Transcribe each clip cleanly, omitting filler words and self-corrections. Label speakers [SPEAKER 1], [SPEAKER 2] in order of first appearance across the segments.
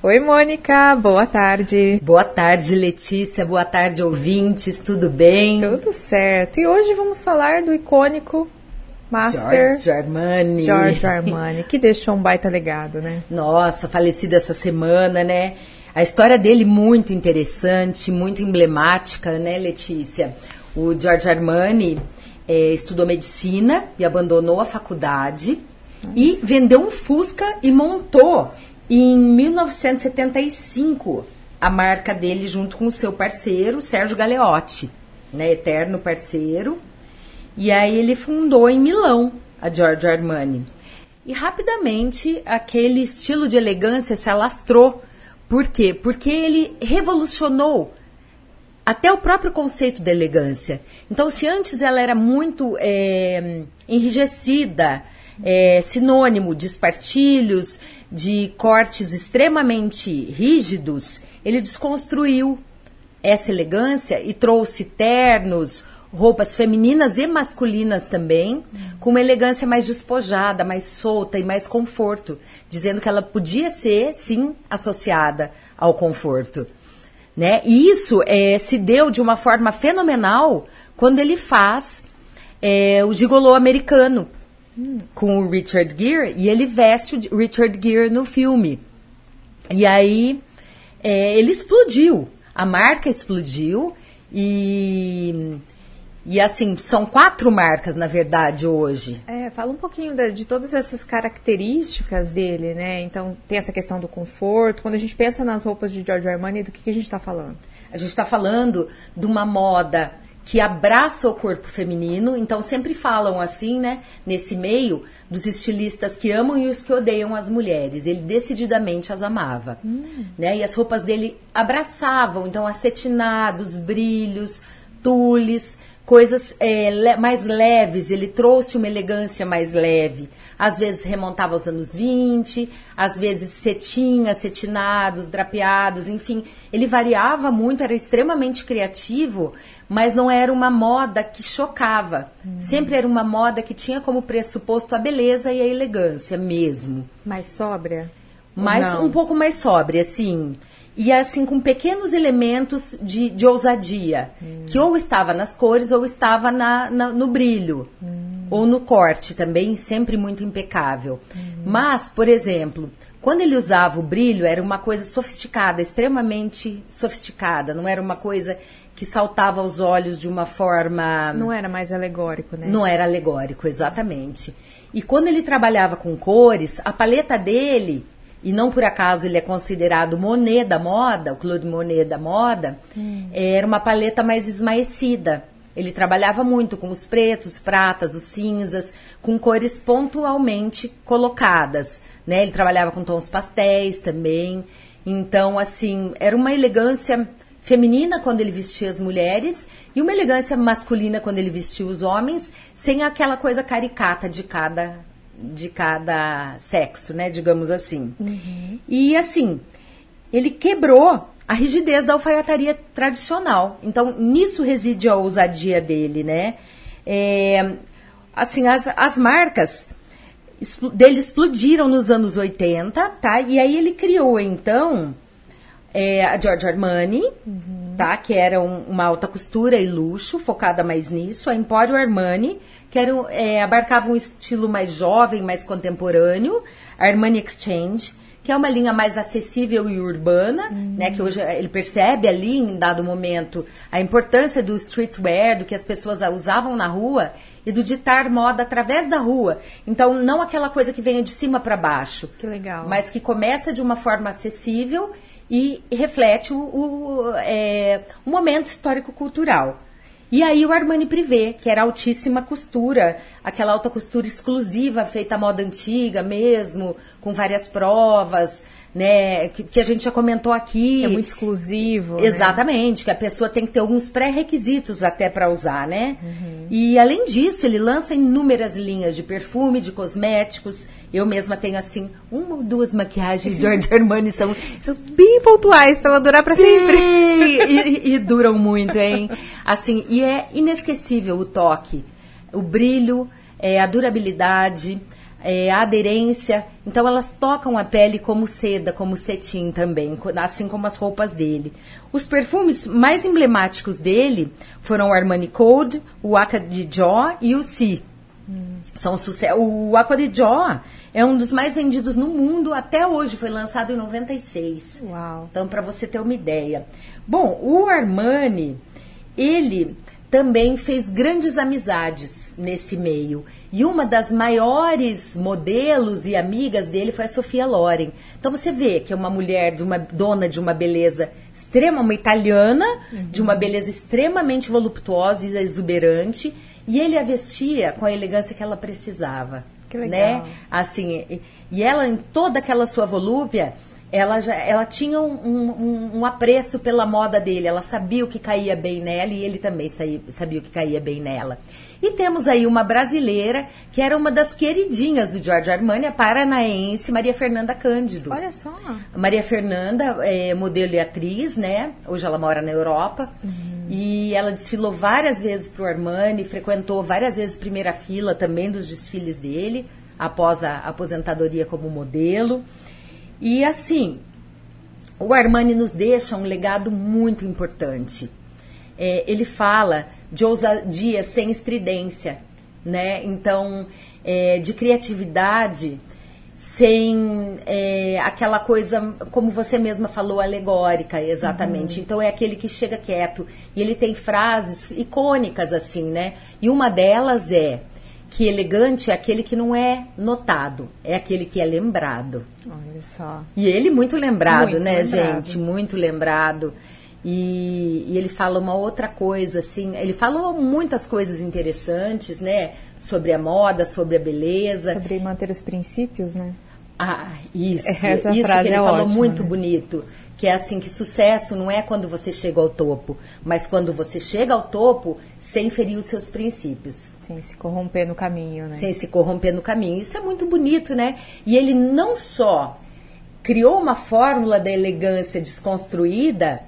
[SPEAKER 1] Oi, Mônica, boa tarde.
[SPEAKER 2] Boa tarde, Letícia, boa tarde, ouvintes, tudo bem?
[SPEAKER 1] Tudo certo. E hoje vamos falar do icônico Master
[SPEAKER 2] Giorgio
[SPEAKER 1] Armani, que deixou um baita legado, né?
[SPEAKER 2] Nossa, falecido essa semana, né? A história dele muito interessante, muito emblemática, né, Letícia? O Giorgio Armani estudou medicina e abandonou a faculdade e vendeu um Fusca e montou em 1975 a marca dele junto com o seu parceiro, Sergio Galeotti, né, eterno parceiro. E aí ele fundou em Milão a Giorgio Armani. E rapidamente aquele estilo de elegância se alastrou. Por quê? Porque ele revolucionou até o próprio conceito da elegância. Então, se antes ela era muito enrijecida, sinônimo de espartilhos, de cortes extremamente rígidos, ele desconstruiu essa elegância e trouxe ternos, roupas femininas e masculinas também, com uma elegância mais despojada, mais solta e mais conforto, dizendo que ela podia ser, sim, associada ao conforto. Né? E isso se deu de uma forma fenomenal quando ele faz o gigolô americano com o Richard Gere, e ele veste o Richard Gere no filme. E aí ele explodiu, a marca explodiu e assim, são 4 marcas, na verdade, hoje.
[SPEAKER 1] Fala um pouquinho de todas essas características dele, né? Então, tem essa questão do conforto. Quando a gente pensa nas roupas de Giorgio Armani, do que a gente está falando?
[SPEAKER 2] A gente está falando de uma moda que abraça o corpo feminino. Então, sempre falam assim, né? Nesse meio, dos estilistas que amam e os que odeiam as mulheres. Ele decididamente as amava. Né? E as roupas dele abraçavam, então, acetinados, brilhos, tules, coisas mais leves. Ele trouxe uma elegância mais leve. Às vezes remontava aos anos 20, às vezes cetim, acetinados, drapeados, enfim. Ele variava muito, era extremamente criativo, mas não era uma moda que chocava. Sempre era uma moda que tinha como pressuposto a beleza e a elegância mesmo.
[SPEAKER 1] Mais sóbria?
[SPEAKER 2] Um pouco mais sóbria, assim. E assim, com pequenos elementos de ousadia, que ou estava nas cores ou estava no brilho, ou no corte também, sempre muito impecável. Mas, por exemplo, quando ele usava o brilho, era uma coisa sofisticada, extremamente sofisticada, não era uma coisa que saltava aos olhos de uma forma...
[SPEAKER 1] Não era mais alegórico, né?
[SPEAKER 2] Não era alegórico, exatamente. E quando ele trabalhava com cores, a paleta dele... E não por acaso ele é considerado Monet da moda, o Claude Monet da moda, era uma paleta mais esmaecida. Ele trabalhava muito com os pretos, pratas, os cinzas, com cores pontualmente colocadas. Né? Ele trabalhava com tons pastéis também. Então, assim, era uma elegância feminina quando ele vestia as mulheres e uma elegância masculina quando ele vestia os homens, sem aquela coisa caricata de cada sexo, né, digamos assim. E assim, ele quebrou a rigidez da alfaiataria tradicional. Então, nisso reside a ousadia dele, né? Assim, as marcas dele explodiram nos anos 80, tá? E aí ele criou, então, a Giorgio Armani, tá? Que era uma alta costura e luxo, focada mais nisso. A Emporio Armani, que abarcava um estilo mais jovem, mais contemporâneo. A Armani Exchange, que é uma linha mais acessível e urbana, né? Que hoje ele percebe ali, em dado momento, a importância do streetwear, do que as pessoas usavam na rua e do ditar moda através da rua. Então, não aquela coisa que venha de cima para baixo.
[SPEAKER 1] Que legal.
[SPEAKER 2] Mas que começa de uma forma acessível e reflete o momento histórico-cultural. E aí o Armani Privé, que era altíssima costura, aquela alta costura exclusiva, feita à moda antiga mesmo, com várias provas, né, que a gente já comentou aqui.
[SPEAKER 1] É muito exclusivo.
[SPEAKER 2] Exatamente, né? Que a pessoa tem que ter alguns pré-requisitos até para usar, né? E além disso, ele lança inúmeras linhas de perfume, de cosméticos. Eu mesma tenho, assim, 1 ou 2 maquiagens de Giorgio Armani, são
[SPEAKER 1] bem pontuais, para ela durar para sempre.
[SPEAKER 2] E duram muito, hein? Assim, e é inesquecível o toque, o brilho, a durabilidade, a aderência. Então elas tocam a pele como seda, como cetim também, assim como as roupas dele. Os perfumes mais emblemáticos dele foram o Armani Code, o Acqua di Gio e o Si. São o Acqua di Gio é um dos mais vendidos no mundo até hoje, foi lançado em 96.
[SPEAKER 1] Uau.
[SPEAKER 2] Então, para você ter uma ideia. Bom, o Armani, ele também fez grandes amizades nesse meio. E uma das maiores modelos e amigas dele foi a Sofia Loren. Então você vê que é uma mulher, dona de uma beleza extrema, uma italiana, de uma beleza extremamente voluptuosa e exuberante. E ele a vestia com a elegância que ela precisava.
[SPEAKER 1] Que legal.
[SPEAKER 2] Né? Assim, e ela, em toda aquela sua volúpia, ela tinha um apreço pela moda dele. Ela sabia o que caía bem nela e ele também sabia o que caía bem nela. E temos aí uma brasileira que era uma das queridinhas do Giorgio Armani, a paranaense Maria Fernanda Cândido.
[SPEAKER 1] Olha só.
[SPEAKER 2] Maria Fernanda é modelo e atriz, né? Hoje ela mora na Europa. E ela desfilou várias vezes para o Armani, frequentou várias vezes primeira fila também dos desfiles dele, após a aposentadoria como modelo. E assim, o Armani nos deixa um legado muito importante. Ele fala de ousadia sem estridência, né? Então, de criatividade sem aquela coisa, como você mesma falou, alegórica, exatamente. Então, é aquele que chega quieto. E ele tem frases icônicas, assim, né? E uma delas é que elegante é aquele que não é notado, é aquele que é lembrado.
[SPEAKER 1] Olha só.
[SPEAKER 2] E ele muito lembrado,
[SPEAKER 1] Muito
[SPEAKER 2] né,
[SPEAKER 1] lembrado.
[SPEAKER 2] gente? Muito lembrado. E ele fala uma outra coisa, assim, ele falou muitas coisas interessantes, né? Sobre a moda, sobre a beleza.
[SPEAKER 1] Sobre manter os princípios, né?
[SPEAKER 2] Ah, isso.
[SPEAKER 1] Essa
[SPEAKER 2] Isso
[SPEAKER 1] frase
[SPEAKER 2] que ele
[SPEAKER 1] é
[SPEAKER 2] falou
[SPEAKER 1] ótima,
[SPEAKER 2] muito
[SPEAKER 1] né?
[SPEAKER 2] bonito. Que é assim, que sucesso não é quando você chega ao topo, mas quando você chega ao topo sem ferir os seus princípios.
[SPEAKER 1] Sem se corromper no caminho, né?
[SPEAKER 2] Sem se corromper no caminho. Isso é muito bonito, né? E ele não só criou uma fórmula da elegância desconstruída,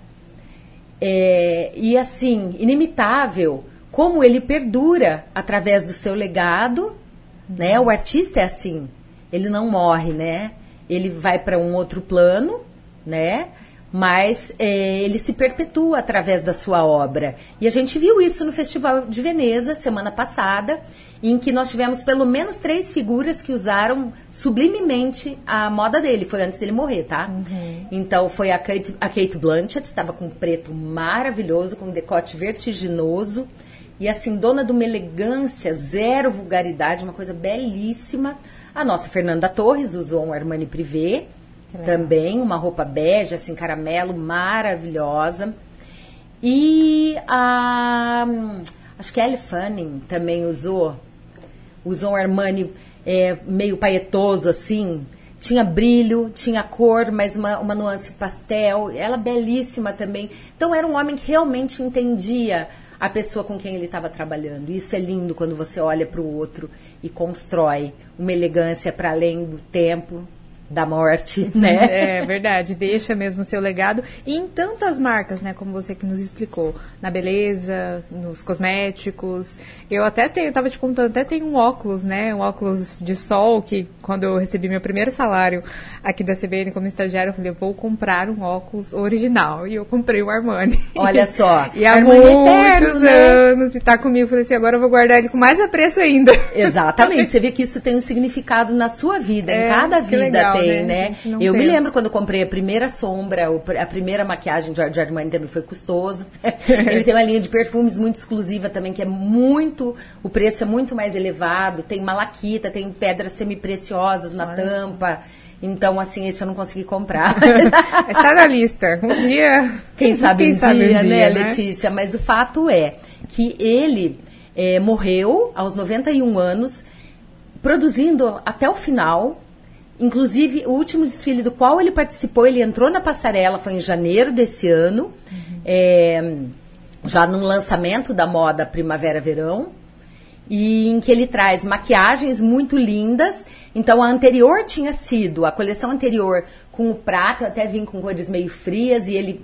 [SPEAKER 2] e assim, inimitável, como ele perdura através do seu legado, né? O artista é assim, ele não morre, né? Ele vai para um outro plano, né? Mas ele se perpetua através da sua obra. E a gente viu isso no Festival de Veneza, semana passada, em que nós tivemos pelo menos 3 figuras que usaram sublimemente a moda dele. Foi antes dele morrer, tá? Então foi a Kate Blanchett, estava com um preto maravilhoso, com um decote vertiginoso. E assim, dona de uma elegância, zero vulgaridade, uma coisa belíssima. A nossa Fernanda Torres usou um Armani Privé, também, uma roupa bege, assim, caramelo, maravilhosa. E acho que a Elle Fanning também usou um Armani meio paetoso, assim. Tinha brilho, tinha cor, mas uma nuance pastel. Ela belíssima também. Então, era um homem que realmente entendia a pessoa com quem ele estava trabalhando. Isso é lindo quando você olha para o outro e constrói uma elegância para além do tempo, da morte, né?
[SPEAKER 1] É verdade, deixa mesmo o seu legado e em tantas marcas, né, como você que nos explicou, na beleza, nos cosméticos. Eu tava te contando, até tenho um óculos, né, um óculos de sol que quando eu recebi meu primeiro salário aqui da CBN como estagiária, eu falei, eu vou comprar um óculos original e eu comprei o Armani.
[SPEAKER 2] Olha só,
[SPEAKER 1] e há
[SPEAKER 2] Armani
[SPEAKER 1] muitos
[SPEAKER 2] eterno, né?
[SPEAKER 1] anos e tá comigo, eu falei assim, agora eu vou guardar ele com mais apreço ainda.
[SPEAKER 2] Exatamente, você vê que isso tem um significado na sua vida, em cada
[SPEAKER 1] que
[SPEAKER 2] vida
[SPEAKER 1] legal,
[SPEAKER 2] tem,
[SPEAKER 1] né?
[SPEAKER 2] né?
[SPEAKER 1] Eu
[SPEAKER 2] Me lembro quando eu comprei a primeira sombra, a primeira maquiagem de Giorgio Armani também foi custoso. Ele tem uma linha de perfumes muito exclusiva também, que é muito, o preço é muito mais elevado, tem malaquita, tem pedras semipreciosas na tampa. Então, assim, esse eu não consegui comprar.
[SPEAKER 1] Está na lista. Um dia...
[SPEAKER 2] Quem sabe um dia, né,
[SPEAKER 1] né,
[SPEAKER 2] Letícia? Mas o fato é que ele morreu aos 91 anos, produzindo até o final. Inclusive, o último desfile do qual ele participou, ele entrou na passarela, foi em janeiro desse ano, já no lançamento da moda Primavera-Verão, e em que ele traz maquiagens muito lindas. Então, a anterior tinha sido, a coleção anterior com o prata, eu até vim com cores meio frias, e ele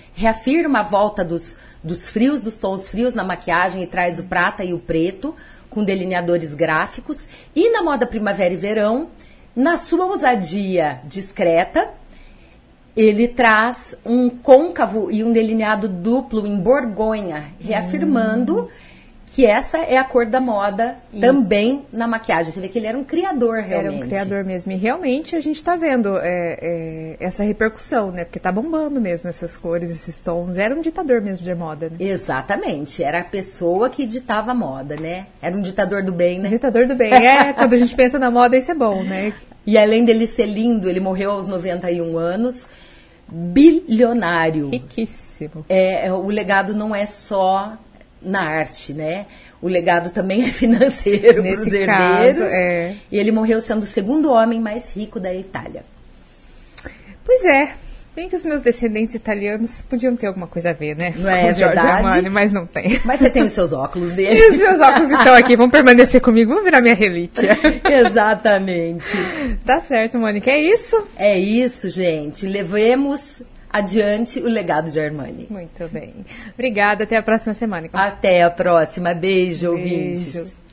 [SPEAKER 2] reafirma a volta dos frios, dos tons frios na maquiagem, e traz o prata e o preto, com delineadores gráficos. E na moda primavera e verão, na sua ousadia discreta, ele traz um côncavo e um delineado duplo em borgonha, reafirmando que essa é a cor da moda também na maquiagem. Você vê que ele era um criador, realmente.
[SPEAKER 1] Era um criador mesmo. E realmente a gente está vendo essa repercussão, né? Porque tá bombando mesmo essas cores, esses tons. Era um ditador mesmo de moda, né?
[SPEAKER 2] Exatamente. Era a pessoa que ditava a moda, né? Era um ditador do bem, né?
[SPEAKER 1] Ditador do bem. Quando a gente pensa na moda, isso é bom, né?
[SPEAKER 2] E além dele ser lindo, ele morreu aos 91 anos, bilionário.
[SPEAKER 1] Riquíssimo.
[SPEAKER 2] O legado não é só na arte, né? O legado também é financeiro para os herdeiros. E ele morreu sendo o segundo homem mais rico da Itália.
[SPEAKER 1] Pois é. Bem que os meus descendentes italianos podiam ter alguma coisa a ver, né?
[SPEAKER 2] Não é verdade?
[SPEAKER 1] Armani, mas não tem.
[SPEAKER 2] Mas você tem os seus óculos dele.
[SPEAKER 1] E os meus óculos estão aqui, vão permanecer comigo, vão virar minha relíquia.
[SPEAKER 2] Exatamente.
[SPEAKER 1] Tá certo, Mônica, é isso?
[SPEAKER 2] É isso, gente. Levemos adiante o legado de Armani.
[SPEAKER 1] Muito bem. Obrigada, até a próxima semana.
[SPEAKER 2] Até a próxima. Beijo, ouvintes.